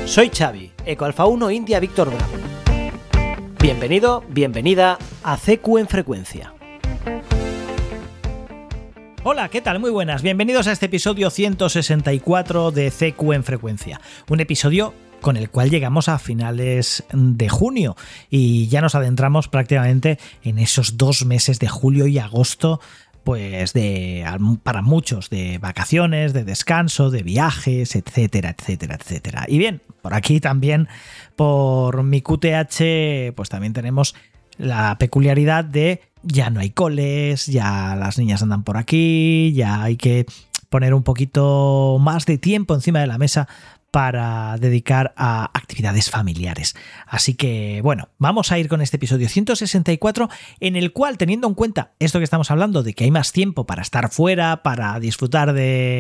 Soy Xavi, Eco Alfa 1 India Víctor Bravo. Bienvenido, bienvenida a CQ en Frecuencia. Hola, ¿qué tal? Muy buenas. Bienvenidos a este episodio 164 de CQ en Frecuencia. Un episodio con el cual llegamos a finales de junio y ya nos adentramos prácticamente en esos 2 meses de julio y agosto, pues para muchos de vacaciones, de descanso, de viajes, etcétera, etcétera, etcétera. Y bien, por aquí también, por mi QTH, pues también tenemos la peculiaridad de ya no hay coles, ya las niñas andan por aquí, ya hay que poner un poquito más de tiempo encima de la mesa para dedicar a actividades familiares. Así que, bueno, vamos a ir con este episodio 164, en el cual, teniendo en cuenta esto que estamos hablando, de que hay más tiempo para estar fuera, para disfrutar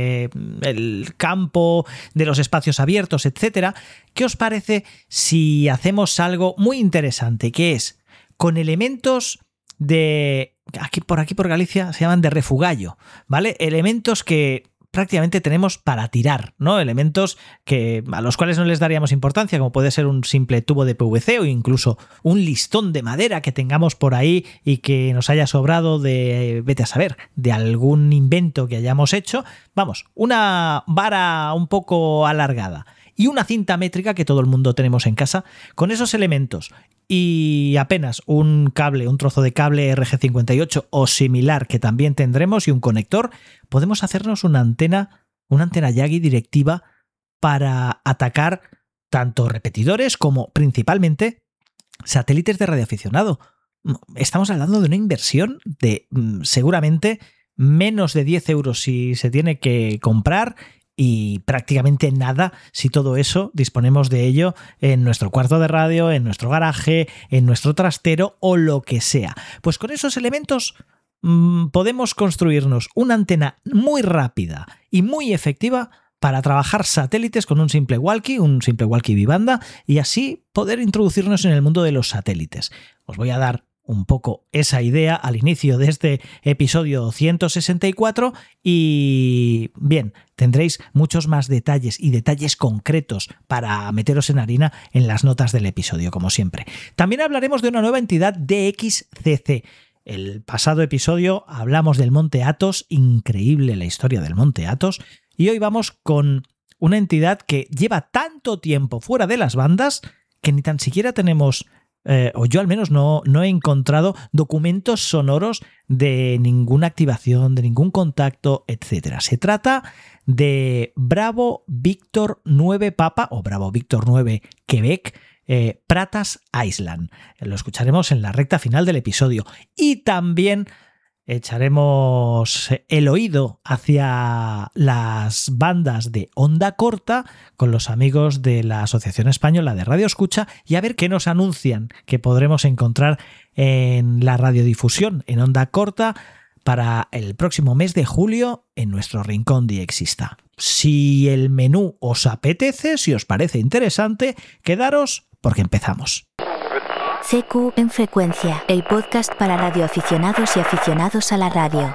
del campo, de los espacios abiertos, etcétera, ¿qué os parece si hacemos algo muy interesante, que es con elementos de... Aquí por Galicia se llaman de refugallo, ¿vale? Elementos que prácticamente tenemos para tirar, ¿no? Elementos a los cuales no les daríamos importancia, como puede ser un simple tubo de PVC o incluso un listón de madera que tengamos por ahí y que nos haya sobrado vete a saber, de algún invento que hayamos hecho. Vamos, una vara un poco alargada y una cinta métrica que todo el mundo tenemos en casa. Con esos elementos y apenas un trozo de cable RG58 o similar que también tendremos y un conector, podemos hacernos una antena Yagi directiva para atacar tanto repetidores como principalmente satélites de radioaficionado. Estamos hablando de una inversión de seguramente menos de 10 euros si se tiene que comprar, y prácticamente nada si todo eso disponemos de ello en nuestro cuarto de radio, en nuestro garaje, en nuestro trastero o lo que sea. Pues con esos elementos podemos construirnos una antena muy rápida y muy efectiva para trabajar satélites con un simple walkie bibanda, y así poder introducirnos en el mundo de los satélites. Os voy a dar un poco esa idea al inicio de este episodio 164 y bien, tendréis muchos más detalles y detalles concretos para meteros en harina en las notas del episodio, como siempre. También hablaremos de una nueva entidad DXCC. El pasado episodio hablamos del Monte Athos, increíble la historia del Monte Athos, y hoy vamos con una entidad que lleva tanto tiempo fuera de las bandas que ni tan siquiera tenemos... o yo al menos no he encontrado documentos sonoros de ninguna activación, de ningún contacto, etc. Se trata de Bravo Victor 9 Papa o Bravo Victor 9 Quebec, Pratas Island. Lo escucharemos en la recta final del episodio y también echaremos el oído hacia las bandas de onda corta con los amigos de la Asociación Española de Radio Escucha y a ver qué nos anuncian que podremos encontrar en la radiodifusión en onda corta para el próximo mes de julio en nuestro rincón diexista. Si el menú os apetece, si os parece interesante, quedaros porque empezamos. CQ en Frecuencia, el podcast para radioaficionados y aficionados a la radio.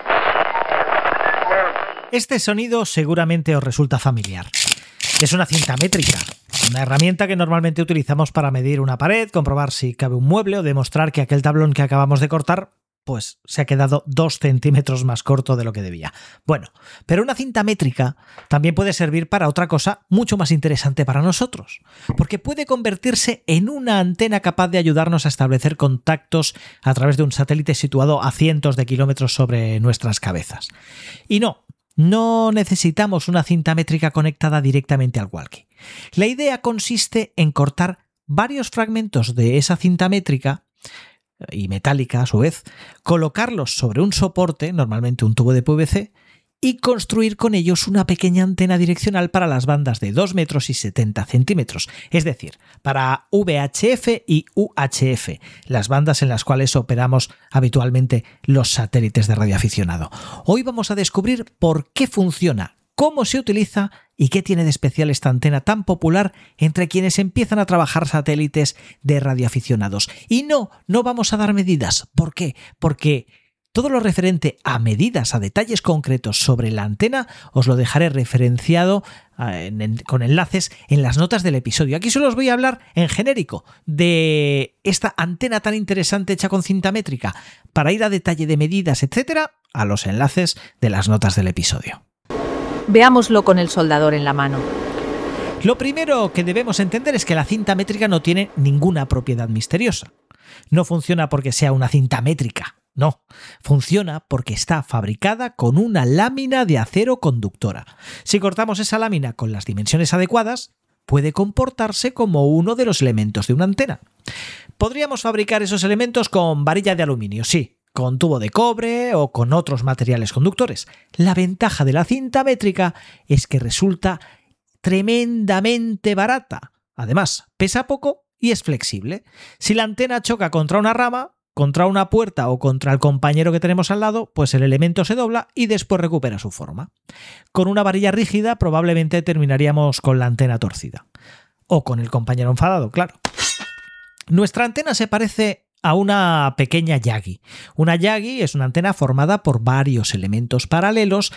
Este sonido seguramente os resulta familiar. Es una cinta métrica, una herramienta que normalmente utilizamos para medir una pared, comprobar si cabe un mueble o demostrar que aquel tablón que acabamos de cortar pues se ha quedado 2 centímetros más corto de lo que debía. Bueno, pero una cinta métrica también puede servir para otra cosa mucho más interesante para nosotros, porque puede convertirse en una antena capaz de ayudarnos a establecer contactos a través de un satélite situado a cientos de kilómetros sobre nuestras cabezas. Y no necesitamos una cinta métrica conectada directamente al walkie. La idea consiste en cortar varios fragmentos de esa cinta métrica y metálica a su vez, colocarlos sobre un soporte, normalmente un tubo de PVC, y construir con ellos una pequeña antena direccional para las bandas de 2 metros y 70 centímetros, es decir, para VHF y UHF, las bandas en las cuales operamos habitualmente los satélites de radioaficionado. Hoy vamos a descubrir por qué funciona, cómo se utiliza y qué tiene de especial esta antena tan popular entre quienes empiezan a trabajar satélites de radioaficionados. Y no vamos a dar medidas. ¿Por qué? Porque Todo lo referente a medidas, a detalles concretos sobre la antena, os lo dejaré referenciado con enlaces en las notas del episodio. Aquí solo os voy a hablar en genérico de esta antena tan interesante hecha con cinta métrica. Para ir a detalle de medidas, etcétera, a los enlaces de las notas del episodio. Veámoslo con el soldador en la mano. Lo primero que debemos entender es que la cinta métrica no tiene ninguna propiedad misteriosa. No funciona porque sea una cinta métrica. No, funciona porque está fabricada con una lámina de acero conductora. Si cortamos esa lámina con las dimensiones adecuadas, puede comportarse como uno de los elementos de una antena. Podríamos fabricar esos elementos con varilla de aluminio, sí, con tubo de cobre o con otros materiales conductores. La ventaja de la cinta métrica es que resulta tremendamente barata. Además, pesa poco y es flexible. Si la antena choca contra una rama, contra una puerta o contra el compañero que tenemos al lado, pues el elemento se dobla y después recupera su forma. Con una varilla rígida probablemente terminaríamos con la antena torcida. O con el compañero enfadado, claro. Nuestra antena se parece a una pequeña Yagi. Una Yagi es una antena formada por varios elementos paralelos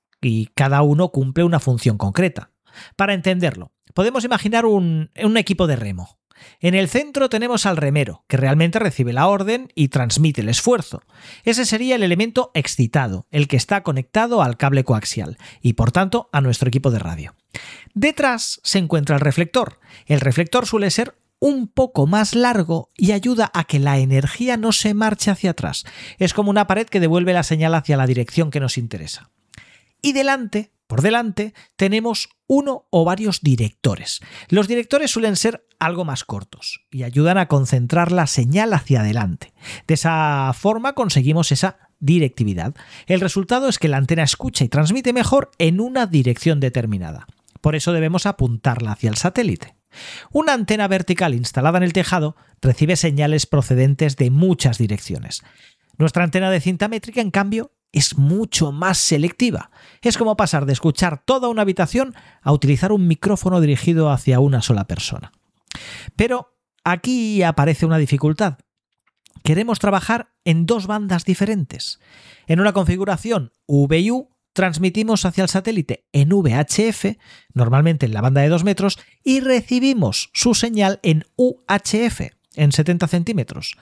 y cada uno cumple una función concreta. Para entenderlo, podemos imaginar un equipo de remo. En el centro tenemos al remero, que realmente recibe la orden y transmite el esfuerzo. Ese sería el elemento excitado, el que está conectado al cable coaxial y, por tanto, a nuestro equipo de radio. Detrás se encuentra el reflector. El reflector suele ser un poco más largo y ayuda a que la energía no se marche hacia atrás. Es como una pared que devuelve la señal hacia la dirección que nos interesa. Y por delante, tenemos uno o varios directores. Los directores suelen ser algo más cortos y ayudan a concentrar la señal hacia adelante. De esa forma conseguimos esa directividad. El resultado es que la antena escucha y transmite mejor en una dirección determinada. Por eso debemos apuntarla hacia el satélite. Una antena vertical instalada en el tejado recibe señales procedentes de muchas direcciones. Nuestra antena de cinta métrica, en cambio, es mucho más selectiva. Es como pasar de escuchar toda una habitación a utilizar un micrófono dirigido hacia una sola persona. Pero aquí aparece una dificultad. Queremos trabajar en dos bandas diferentes. En una configuración VU transmitimos hacia el satélite en VHF, normalmente en la banda de 2 metros, y recibimos su señal en UHF, en 70 centímetros.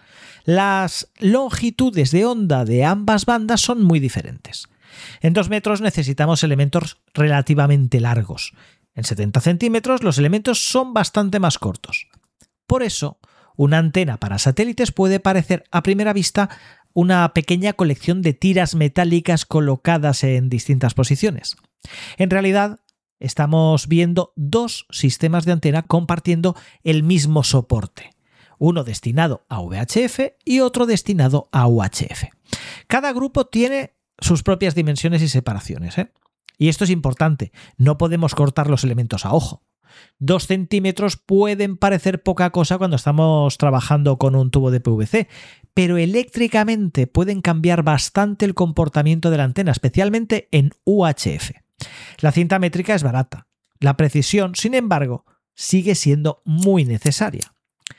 Las longitudes de onda de ambas bandas son muy diferentes. En 2 metros necesitamos elementos relativamente largos. En 70 centímetros los elementos son bastante más cortos. Por eso, una antena para satélites puede parecer a primera vista una pequeña colección de tiras metálicas colocadas en distintas posiciones. En realidad, estamos viendo dos sistemas de antena compartiendo el mismo soporte. Uno destinado a VHF y otro destinado a UHF. Cada grupo tiene sus propias dimensiones y separaciones, Y esto es importante, no podemos cortar los elementos a ojo. 2 centímetros pueden parecer poca cosa cuando estamos trabajando con un tubo de PVC, pero eléctricamente pueden cambiar bastante el comportamiento de la antena, especialmente en UHF. La cinta métrica es barata. La precisión, sin embargo, sigue siendo muy necesaria.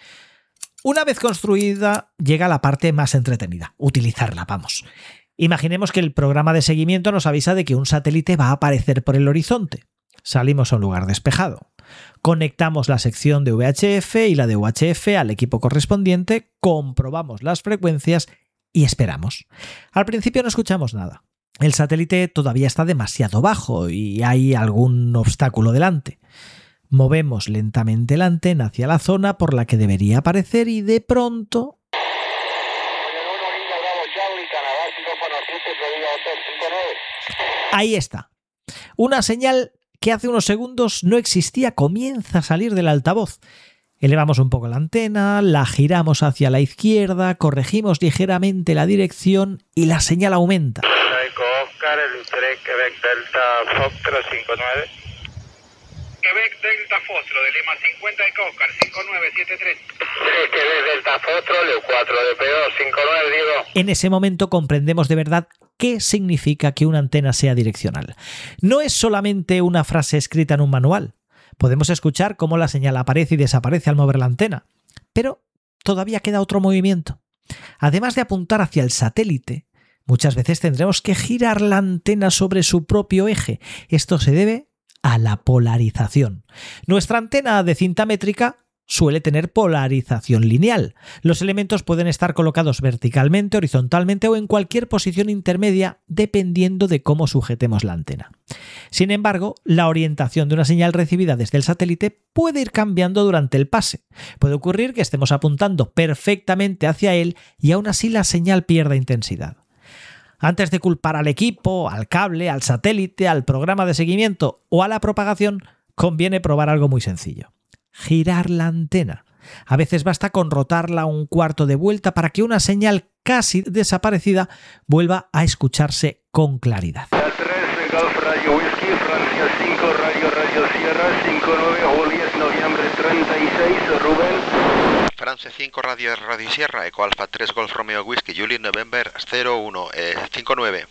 Una vez construida, llega la parte más entretenida, utilizarla, vamos. Imaginemos que el programa de seguimiento nos avisa de que un satélite va a aparecer por el horizonte. Salimos a un lugar despejado. Conectamos la sección de VHF y la de UHF al equipo correspondiente, comprobamos las frecuencias y esperamos. Al principio no escuchamos nada. El satélite todavía está demasiado bajo y hay algún obstáculo delante. Movemos lentamente la antena hacia la zona por la que debería aparecer y de pronto... Ahí está. Una señal que hace unos segundos no existía comienza a salir del altavoz. Elevamos un poco la antena, la giramos hacia la izquierda, corregimos ligeramente la dirección y la señal aumenta. Oscar, el 3, Quebec Delta Foxtrot 59. Quebec Delta Foxtrot de Lima 50 Eco Oscar 5973. Quebec Delta Foxtrot, Leo 4 de P2 59 Diego. En ese momento comprendemos de verdad qué significa que una antena sea direccional. No es solamente una frase escrita en un manual. Podemos escuchar cómo la señal aparece y desaparece al mover la antena. Pero todavía queda otro movimiento. Además de apuntar hacia el satélite, Muchas veces tendremos que girar la antena sobre su propio eje. Esto se debe a la polarización. Nuestra antena de cinta métrica suele tener polarización lineal. Los elementos pueden estar colocados verticalmente, horizontalmente o en cualquier posición intermedia dependiendo de cómo sujetemos la antena. Sin embargo, la orientación de una señal recibida desde el satélite puede ir cambiando durante el pase. Puede ocurrir que estemos apuntando perfectamente hacia él y aún así la señal pierda intensidad. Antes de culpar al equipo, al cable, al satélite, al programa de seguimiento o a la propagación, conviene probar algo muy sencillo: girar la antena. A veces basta con rotarla un cuarto de vuelta para que una señal casi desaparecida vuelva a escucharse con claridad. 3, Golf Radio Whisky, Francia 5, Radio Sierra, 59, Juliet, noviembre 36, Rubén. Francia 5, Radio Sierra, Eco Alfa 3, Golf Romeo Whisky, Juliet, November 01, 59.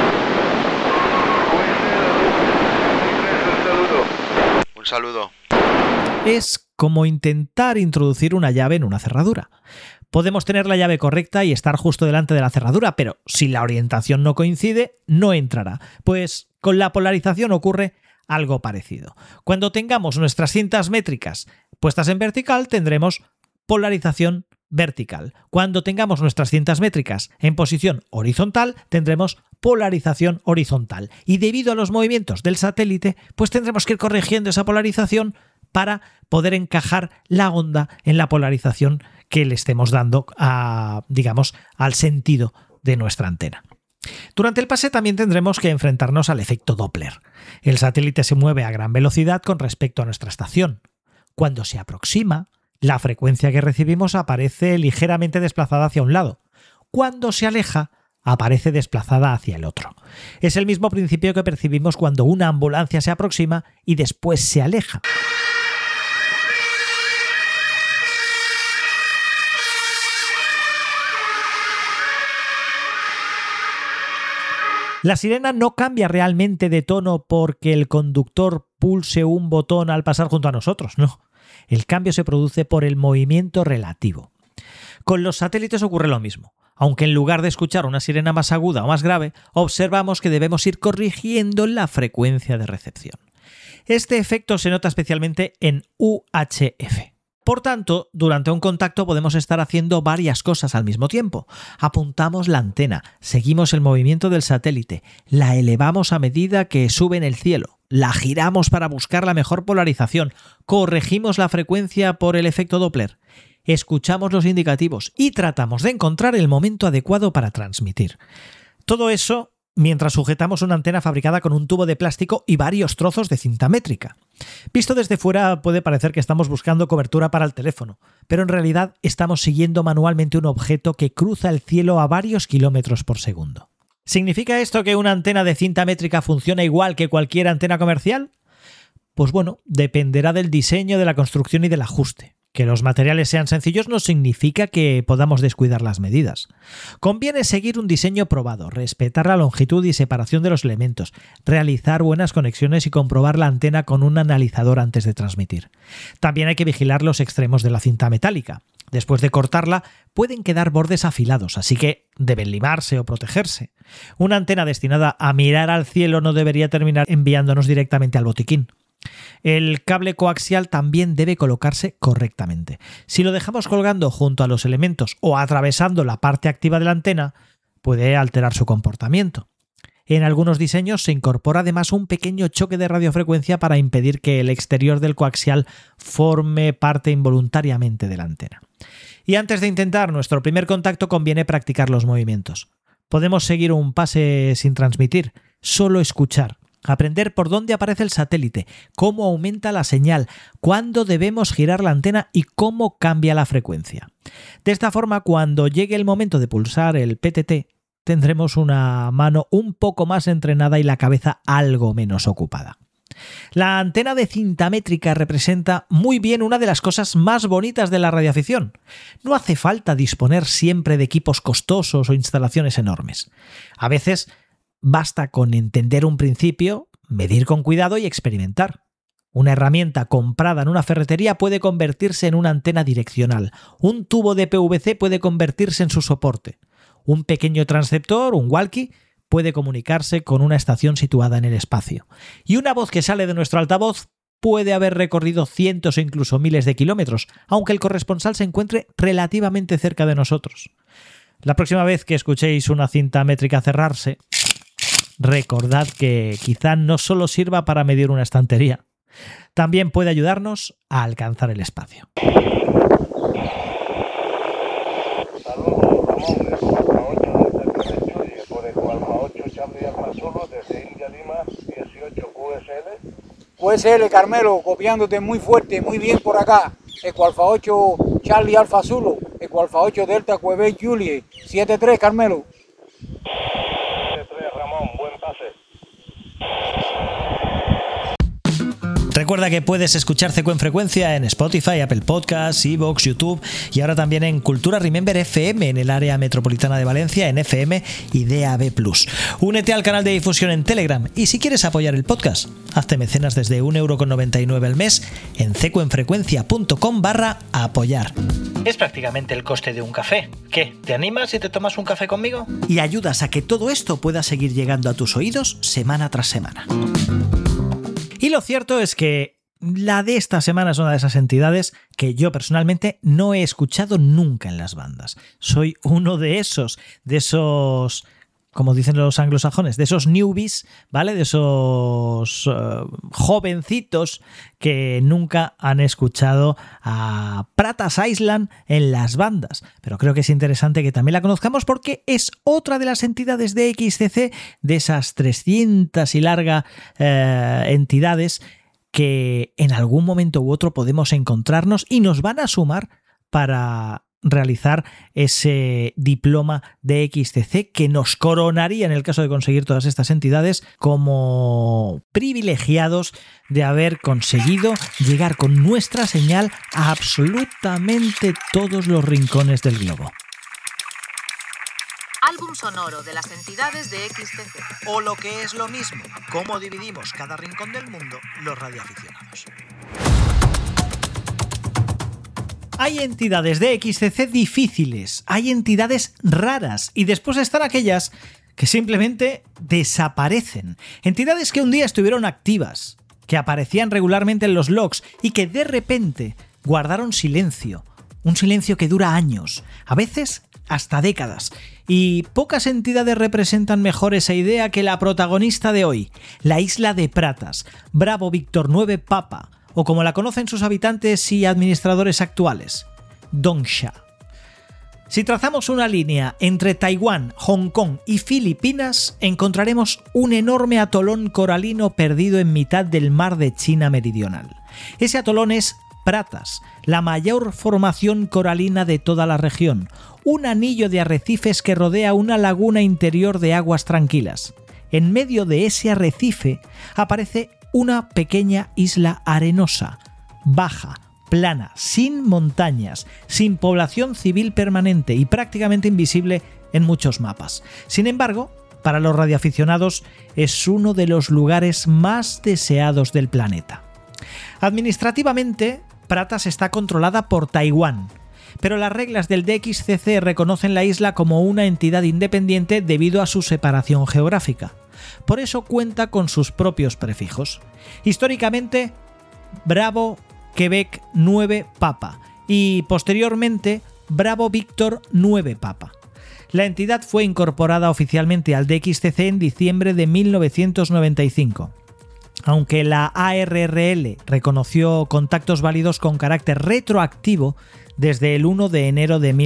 Un saludo. Es como intentar introducir una llave en una cerradura. Podemos tener la llave correcta y estar justo delante de la cerradura, pero si la orientación no coincide, no entrará. Pues con la polarización ocurre algo parecido. Cuando tengamos nuestras cintas métricas puestas en vertical, tendremos polarización vertical. Cuando tengamos nuestras cintas métricas en posición horizontal, tendremos polarización horizontal. Y debido a los movimientos del satélite, pues tendremos que ir corrigiendo esa polarización para poder encajar la onda en la polarización que le estemos dando al sentido de nuestra antena. Durante el pase también tendremos que enfrentarnos al efecto Doppler. El satélite se mueve a gran velocidad con respecto a nuestra estación. Cuando se aproxima, la frecuencia que recibimos aparece ligeramente desplazada hacia un lado. Cuando se aleja, aparece desplazada hacia el otro. Es el mismo principio que percibimos cuando una ambulancia se aproxima y después se aleja. La sirena no cambia realmente de tono porque el conductor pulse un botón al pasar junto a nosotros, no. El cambio se produce por el movimiento relativo. Con los satélites ocurre lo mismo. Aunque en lugar de escuchar una sirena más aguda o más grave, observamos que debemos ir corrigiendo la frecuencia de recepción. Este efecto se nota especialmente en UHF. Por tanto, durante un contacto podemos estar haciendo varias cosas al mismo tiempo. Apuntamos la antena, seguimos el movimiento del satélite, la elevamos a medida que sube en el cielo, la giramos para buscar la mejor polarización, corregimos la frecuencia por el efecto Doppler, escuchamos los indicativos y tratamos de encontrar el momento adecuado para transmitir. Todo eso mientras sujetamos una antena fabricada con un tubo de plástico y varios trozos de cinta métrica. Visto desde fuera puede parecer que estamos buscando cobertura para el teléfono, pero en realidad estamos siguiendo manualmente un objeto que cruza el cielo a varios kilómetros por segundo. ¿Significa esto que una antena de cinta métrica funciona igual que cualquier antena comercial? Pues bueno, dependerá del diseño, de la construcción y del ajuste. Que los materiales sean sencillos no significa que podamos descuidar las medidas. Conviene seguir un diseño probado, respetar la longitud y separación de los elementos, realizar buenas conexiones y comprobar la antena con un analizador antes de transmitir. También hay que vigilar los extremos de la cinta metálica. Después de cortarla, pueden quedar bordes afilados, así que deben limarse o protegerse. Una antena destinada a mirar al cielo no debería terminar enviándonos directamente al botiquín. El cable coaxial también debe colocarse correctamente. Si lo dejamos colgando junto a los elementos o atravesando la parte activa de la antena, puede alterar su comportamiento. En algunos diseños se incorpora además un pequeño choque de radiofrecuencia para impedir que el exterior del coaxial forme parte involuntariamente de la antena. Y antes de intentar nuestro primer contacto conviene practicar los movimientos. Podemos seguir un pase sin transmitir, solo escuchar. Aprender por dónde aparece el satélite, cómo aumenta la señal, cuándo debemos girar la antena y cómo cambia la frecuencia. De esta forma, cuando llegue el momento de pulsar el PTT, tendremos una mano un poco más entrenada y la cabeza algo menos ocupada. La antena de cinta métrica representa muy bien una de las cosas más bonitas de la radioafición. No hace falta disponer siempre de equipos costosos o instalaciones enormes. A veces basta con entender un principio, medir con cuidado y experimentar. Una herramienta comprada en una ferretería puede convertirse en una antena direccional. Un tubo de PVC puede convertirse en su soporte. Un pequeño transceptor, un walkie, puede comunicarse con una estación situada en el espacio. Y una voz que sale de nuestro altavoz puede haber recorrido cientos o incluso miles de kilómetros, aunque el corresponsal se encuentre relativamente cerca de nosotros. La próxima vez que escuchéis una cinta métrica cerrarse, recordad que quizá no solo sirva para medir una estantería, también puede ayudarnos a alcanzar el espacio. Saludos, Ramón, de Alfa 8 desde por Eco Alfa 8 Charlie Alfa Zulu desde India Lima 18 QSL. QSL Carmelo, copiándote muy fuerte, muy bien por acá. Eco Alfa 8 Charlie Alfa Zulu, Eco Alfa 8 Delta Quebec Juliet 73 Carmelo. 73 Ramón, buen pase. Recuerda que puedes escuchar CQ en Frecuencia en Spotify, Apple Podcasts, iVoox, YouTube y ahora también en Cultura Remember FM en el área metropolitana de Valencia, en FM y DAB+. Únete al canal de difusión en Telegram y si quieres apoyar el podcast, hazte mecenas desde 1,99€ al mes en cecoenfrecuencia.com/apoyar. Es prácticamente el coste de un café. ¿Qué? ¿Te animas y te tomas un café conmigo? Y ayudas a que todo esto pueda seguir llegando a tus oídos semana tras semana. Y lo cierto es que la de esta semana es una de esas entidades que yo personalmente no he escuchado nunca en las bandas. Soy uno de esos, como dicen los anglosajones, de esos newbies, ¿vale? De esos jovencitos que nunca han escuchado a Pratas Island en las bandas. Pero creo que es interesante que también la conozcamos porque es otra de las entidades de XCC, de esas 300 y larga entidades que en algún momento u otro podemos encontrarnos y nos van a sumar para realizar ese diploma de XCC que nos coronaría en el caso de conseguir todas estas entidades como privilegiados de haber conseguido llegar con nuestra señal a absolutamente todos los rincones del globo. Álbum sonoro de las entidades de XCC. O lo que es lo mismo, cómo dividimos cada rincón del mundo los radioaficionados. Hay entidades de XCC difíciles, hay entidades raras y después están aquellas que simplemente desaparecen. Entidades que un día estuvieron activas, que aparecían regularmente en los logs y que de repente guardaron silencio. Un silencio que dura años, a veces hasta décadas. Y pocas entidades representan mejor esa idea que la protagonista de hoy, la isla de Pratas, Bravo Víctor 9 Papa, o como la conocen sus habitantes y administradores actuales, Dongsha. Si trazamos una línea entre Taiwán, Hong Kong y Filipinas, encontraremos un enorme atolón coralino perdido en mitad del mar de China Meridional. Ese atolón es Pratas, la mayor formación coralina de toda la región, un anillo de arrecifes que rodea una laguna interior de aguas tranquilas. En medio de ese arrecife aparece una pequeña isla arenosa, baja, plana, sin montañas, sin población civil permanente y prácticamente invisible en muchos mapas. Sin embargo, para los radioaficionados es uno de los lugares más deseados del planeta. Administrativamente, Pratas está controlada por Taiwán, pero las reglas del DXCC reconocen la isla como una entidad independiente debido a su separación geográfica. Por eso cuenta con sus propios prefijos. Históricamente, Bravo Quebec 9 Papa y posteriormente Bravo Víctor 9 Papa. La entidad fue incorporada oficialmente al DXCC en diciembre de 1995. Aunque la ARRL reconoció contactos válidos con carácter retroactivo desde el 1 de enero de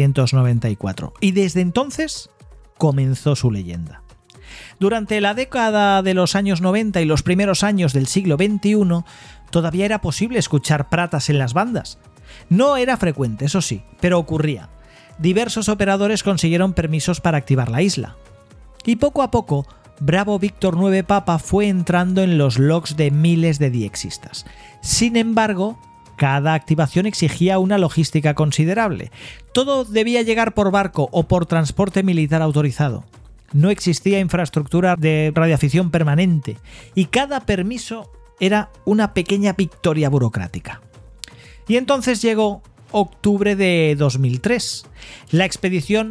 1994. Y desde entonces comenzó su leyenda. Durante la década de los años 90 y los primeros años del siglo XXI, todavía era posible escuchar Pratas en las bandas. No era frecuente, eso sí, pero ocurría. Diversos operadores consiguieron permisos para activar la isla. Y poco a poco, Bravo Víctor 9 Papa fue entrando en los logs de miles de diexistas. Sin embargo, cada activación exigía una logística considerable. Todo debía llegar por barco o por transporte militar autorizado. No existía infraestructura de radioafición permanente y cada permiso era una pequeña victoria burocrática. Y entonces llegó octubre de 2003. La expedición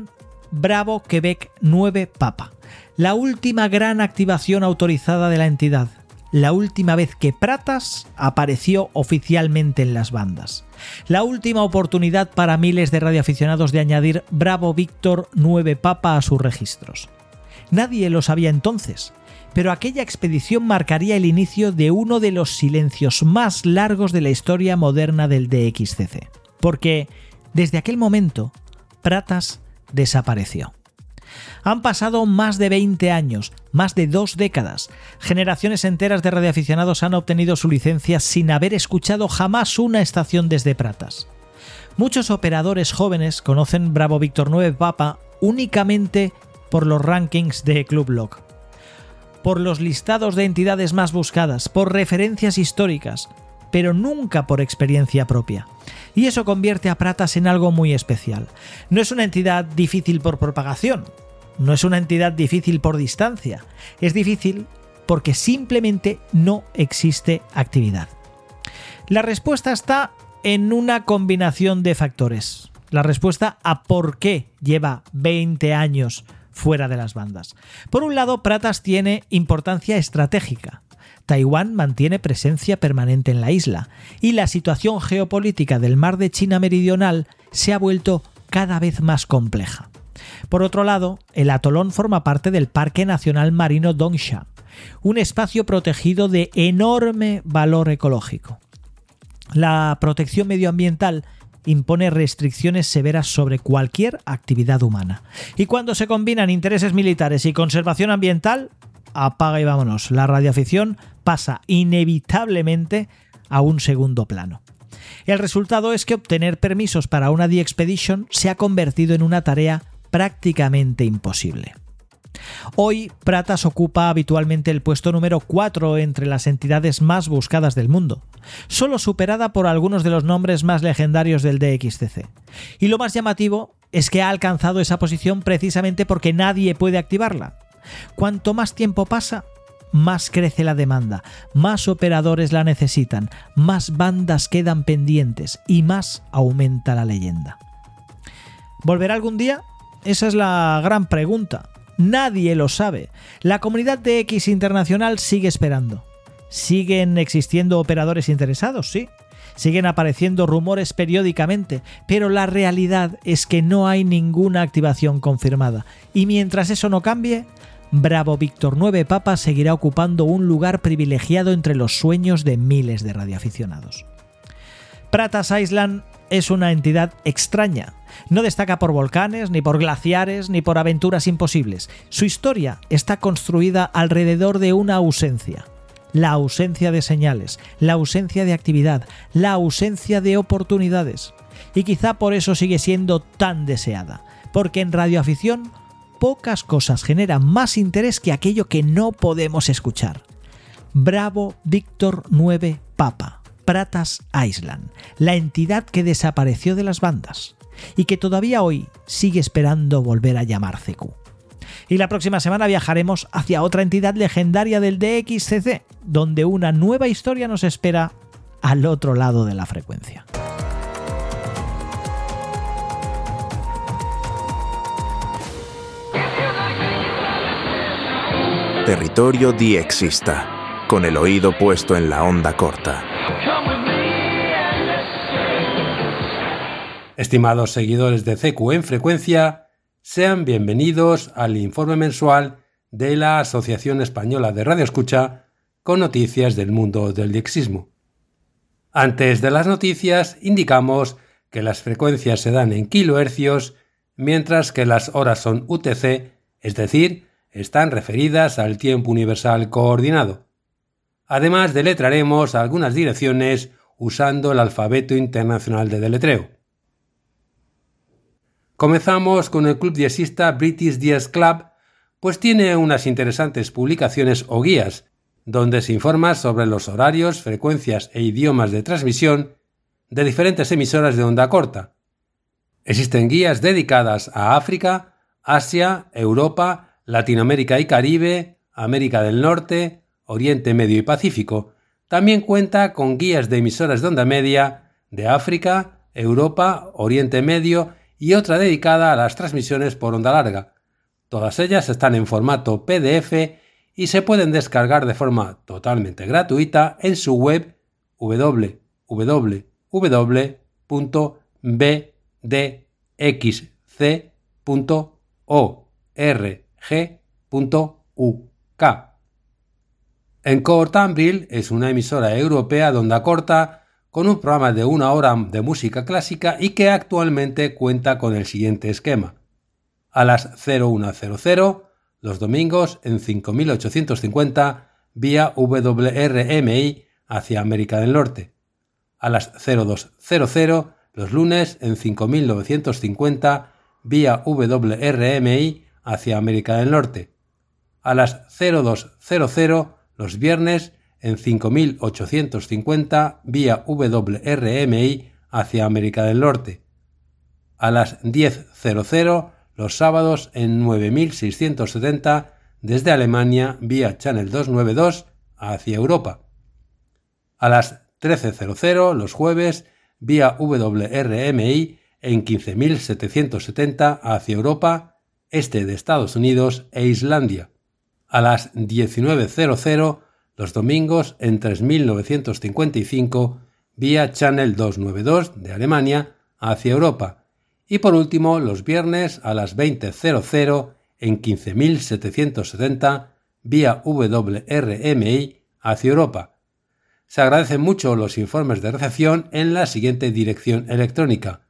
Bravo Quebec 9 Papa, la última gran activación autorizada de la entidad, la última vez que Pratas apareció oficialmente en las bandas, la última oportunidad para miles de radioaficionados de añadir Bravo Víctor 9 Papa a sus registros. Nadie lo sabía entonces, pero aquella expedición marcaría el inicio de uno de los silencios más largos de la historia moderna del DXCC, porque desde aquel momento Pratas desapareció. Han pasado más de 20 años, más de 2 décadas. Generaciones enteras de radioaficionados han obtenido su licencia sin haber escuchado jamás una estación desde Pratas. Muchos operadores jóvenes conocen Bravo Víctor 9 Papa únicamente por los rankings de Club Lock, por los listados de entidades más buscadas, por referencias históricas, pero nunca por experiencia propia. Y eso convierte a Pratas en algo muy especial. No es una entidad difícil por propagación, no es una entidad difícil por distancia, es difícil porque simplemente no existe actividad. La respuesta está en una combinación de factores. La respuesta a por qué lleva 20 años fuera de las bandas. Por un lado, Pratas tiene importancia estratégica. Taiwán mantiene presencia permanente en la isla y la situación geopolítica del Mar de China Meridional se ha vuelto cada vez más compleja. Por otro lado, el atolón forma parte del Parque Nacional Marino Dongsha, un espacio protegido de enorme valor ecológico. La protección medioambiental impone restricciones severas sobre cualquier actividad humana. Y cuando se combinan intereses militares y conservación ambiental, apaga y vámonos. La radioafición pasa inevitablemente a un segundo plano. El resultado es que obtener permisos para una The Expedition se ha convertido en una tarea prácticamente imposible. Hoy, Pratas ocupa habitualmente el puesto número 4 entre las entidades más buscadas del mundo, solo superada por algunos de los nombres más legendarios del DXCC. Y lo más llamativo es que ha alcanzado esa posición precisamente porque nadie puede activarla. Cuanto más tiempo pasa, más crece la demanda, más operadores la necesitan, más bandas quedan pendientes y más aumenta la leyenda. ¿Volverá algún día? Esa es la gran pregunta. Nadie lo sabe. La comunidad de X internacional sigue esperando. Siguen existiendo operadores interesados, sí. Siguen apareciendo rumores periódicamente, pero la realidad es que no hay ninguna activación confirmada. Y mientras eso no cambie, Bravo Víctor 9 Papa seguirá ocupando un lugar privilegiado entre los sueños de miles de radioaficionados. Pratas Island es una entidad extraña. No destaca por volcanes, ni por glaciares, ni por aventuras imposibles. Su historia está construida alrededor de una ausencia. La ausencia de señales, la ausencia de actividad, la ausencia de oportunidades. Y quizá por eso sigue siendo tan deseada. Porque en radioafición pocas cosas generan más interés que aquello que no podemos escuchar. Bravo Víctor 9 Papa, Pratas Island, la entidad que desapareció de las bandas y que todavía hoy sigue esperando volver a llamar CQ. Y la próxima semana viajaremos hacia otra entidad legendaria del DXCC, donde una nueva historia nos espera al otro lado de la frecuencia. Territorio diexista, con el oído puesto en la onda corta. Estimados seguidores de CQ en frecuencia, sean bienvenidos al informe mensual de la Asociación Española de Radioescucha con noticias del mundo del diexismo. Antes de las noticias, indicamos que las frecuencias se dan en kilohercios, mientras que las horas son UTC, es decir, están referidas al tiempo universal coordinado. Además, deletraremos algunas direcciones usando el alfabeto internacional de deletreo. Comenzamos con el club diexista British Diez Club, pues tiene unas interesantes publicaciones o guías, donde se informa sobre los horarios, frecuencias e idiomas de transmisión de diferentes emisoras de onda corta. Existen guías dedicadas a África, Asia, Europa, Latinoamérica y Caribe, América del Norte, Oriente Medio y Pacífico. También cuenta con guías de emisoras de onda media de África, Europa, Oriente Medio y otra dedicada a las transmisiones por onda larga. Todas ellas están en formato PDF y se pueden descargar de forma totalmente gratuita en su web www.bdxc.org.uk. Encore Tambril es una emisora europea de onda corta con un programa de 1 hora de música clásica y que actualmente cuenta con el siguiente esquema. A las 01:00 los domingos en 5850 vía WRMI hacia América del Norte. A las 02:00 los lunes en 5950 vía WRMI hacia América del Norte. A las 02:00 los viernes en 5850 vía WRMI hacia América del Norte. A las 10:00 los sábados en 9670 desde Alemania vía Channel 292 hacia Europa. A las 13:00 los jueves vía WRMI en 15770 hacia Europa, este de Estados Unidos e Islandia. A las 19:00 los domingos en 3955 vía Channel 292 de Alemania hacia Europa. Y por último, los viernes a las 20:00 en 15770 vía WRMI hacia Europa. Se agradecen mucho los informes de recepción en la siguiente dirección electrónica: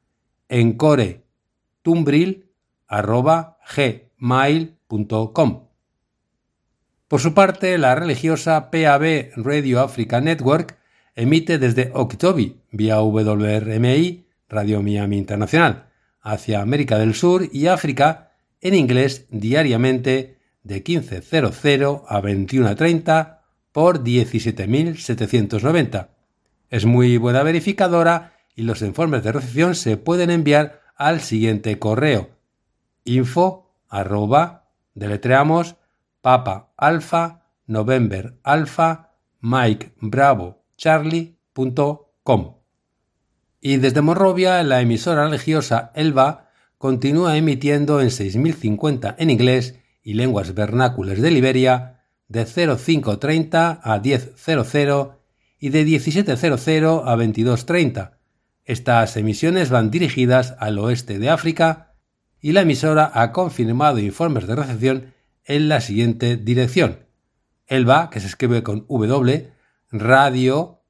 encoretumbril@gmail.com. Por su parte, la religiosa PAB Radio Africa Network emite desde Okitobi vía WRMI Radio Miami Internacional hacia América del Sur y África en inglés diariamente de 15:00 a 21:30 por 17.790. Es muy buena verificadora y los informes de recepción se pueden enviar al siguiente correo: info@ deletreamos Papa Alfa November Alfa Mike Bravo Charlie.com. Y desde Monrovia, la emisora religiosa Elba continúa emitiendo en 6050 en inglés y lenguas vernáculas de Liberia de 05:30 a 10:00 y de 17:00 a 22:30. Estas emisiones van dirigidas al oeste de África y la emisora ha confirmado informes de recepción en la siguiente dirección: Elba, que se escribe con W, radio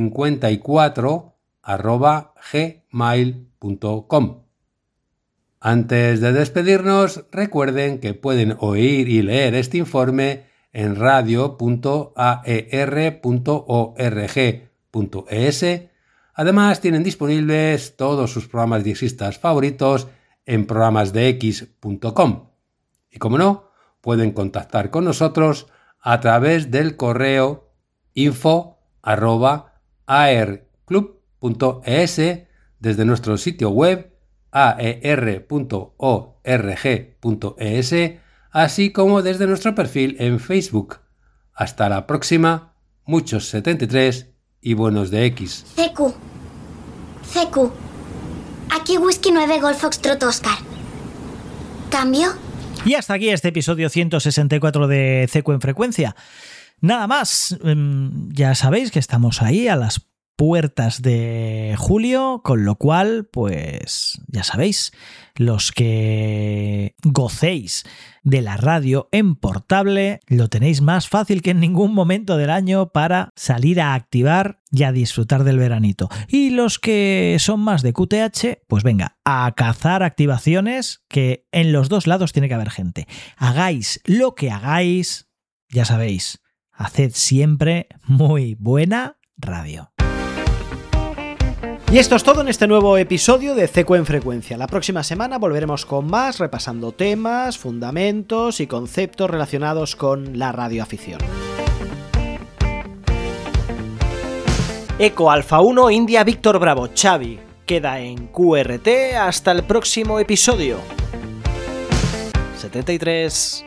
54@gmail.com. Antes de despedirnos, recuerden que pueden oír y leer este informe en radio.aer.org.es. Además, tienen disponibles todos sus programas diexistas favoritos en programasdex.com. Y como no, pueden contactar con nosotros a través del correo info@aerclub.es, desde nuestro sitio web aer.org.es, así como desde nuestro perfil en Facebook. Hasta la próxima, muchos 73 y buenos de X. CQ, aquí Whisky 9 Golf Foxtrot Oscar. ¿Cambio? Y hasta aquí este episodio 164 de CQ en Frecuencia. Nada más, ya sabéis que estamos ahí a las puertas de julio, con lo cual, pues ya sabéis, los que gocéis de la radio en portable lo tenéis más fácil que en ningún momento del año para salir a activar y a disfrutar del veranito. Y los que son más de QTH, pues venga, a cazar activaciones, que en los dos lados tiene que haber gente. Hagáis lo que hagáis, ya sabéis, haced siempre muy buena radio. Y esto es todo en este nuevo episodio de CQ en Frecuencia. La próxima semana volveremos con más, repasando temas, fundamentos y conceptos relacionados con la radioafición. Eco Alfa 1 India Víctor Bravo Xavi queda en QRT hasta el próximo episodio. 73.